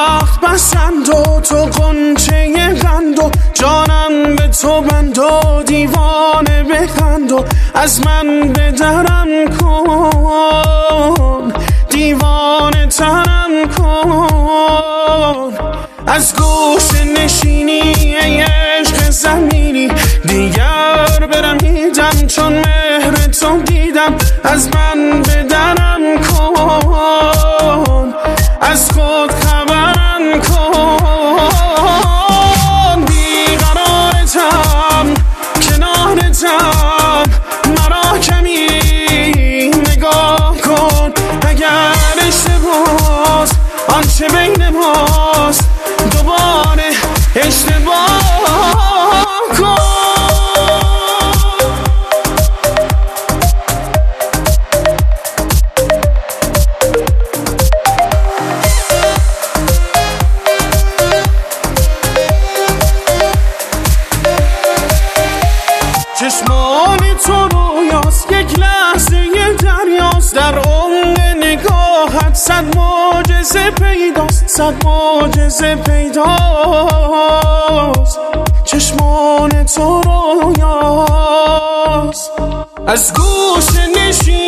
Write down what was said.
بخت بسند و تو غنچه قند و جانم به تو بند و دیوانه بخند و از من به درم کن دیوانه ترم کن از گوش نشینی ای عشق زمینی دیگر برمیدم چون مهر تو دیدم از من به درم کن از خود خبرم کن بیقرارتم کنارتم مرا کمی نگاه کن اگر اشتباهست آنچه بین ماست دوباره اشتباه کن چشمان تو رویاست یک لحظه دریاست در عمق نگاهت صد معجزه پیداست صد معجزه پیداست چشمان تو رویاست از گوش نشین